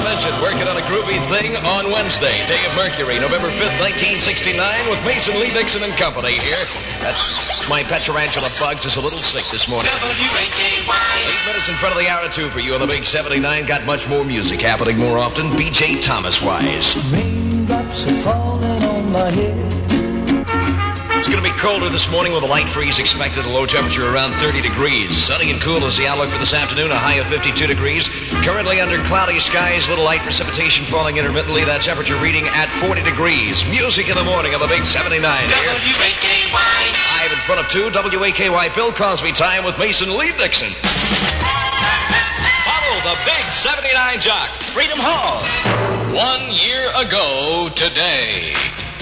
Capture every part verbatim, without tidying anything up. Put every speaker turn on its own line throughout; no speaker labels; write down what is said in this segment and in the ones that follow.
mentioned, working on a groovy thing on Wednesday, Day of Mercury, November fifth, nineteen sixty-nine, with Mason Lee Dixon and company here. That's my pet tarantula Bugs is a little sick this morning. Eight minutes in front of the hour two for you on the Big seventy-nine. Got much more music happening more often. B J Thomas-wise.
Raindrops are falling on my head.
It's going to be colder this morning with a light freeze expected, a low temperature around thirty degrees. Sunny and cool is the outlook for this afternoon, a high of fifty-two degrees. Currently under cloudy skies, little light precipitation falling intermittently. That temperature reading at forty degrees. Music in the morning on the Big seventy-nine.
W A K Y.
Live in front of two, W A K Y Bill Cosby time with Mason Lee Dixon. Follow the Big seventy-nine Jocks, Freedom Hall. One year ago today.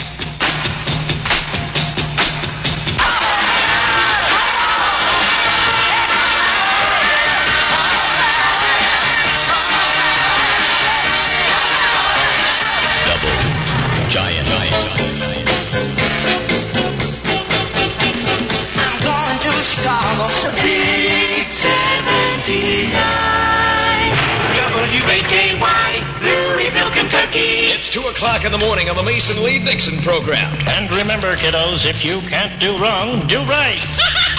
Giant. I'm going to Chicago. Big seventy-nine. W A K Y, Louisville, Kentucky.
It's two o'clock in the morning on the Mason Lee Dixon program.
And remember, kiddos, if you can't do wrong, do right.